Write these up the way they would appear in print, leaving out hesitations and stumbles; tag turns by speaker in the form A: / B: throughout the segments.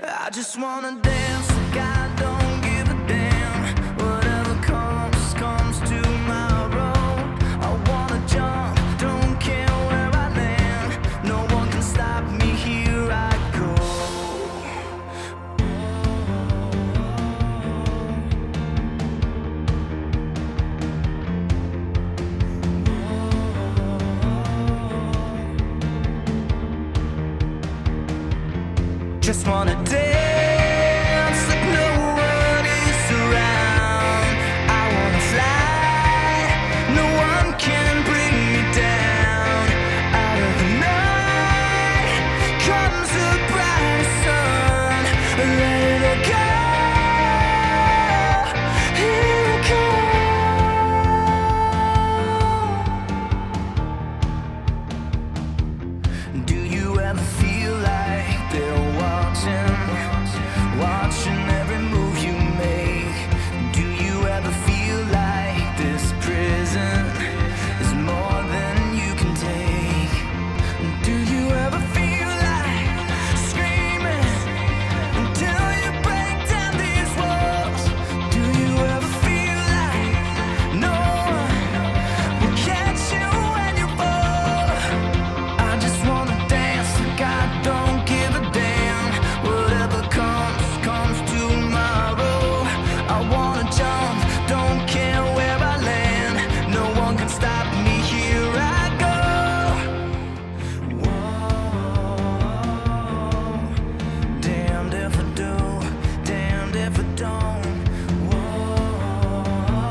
A: I just wanna dance like I don't give a damn. Whatever comes, comes tomorrow. I wanna jump, don't care where I land. No one can stop me, here I go. Just wanna dance like no one is around. I wanna fly, no one can bring me down. Out of the night comes the bright sun. Let it all go, here it comes. Do you ever feel like they're watching every move you make? Do you ever feel like this prison is more than you can take? Do you ever feel like screaming until you break down these walls? Do you ever feel like no one will catch you when you fall? I just wanna dance like I don't give a damn. Whatever comes tomorrow. I wanna jump, don't care where I land. No one can stop me, here I go. Whoa, damned if I do, damned if I don't. Whoa,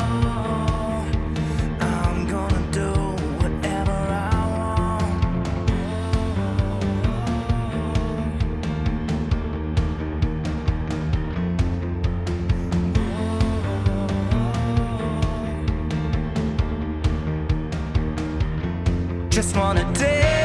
A: I'm gonna do whatever I want. Just wanna dance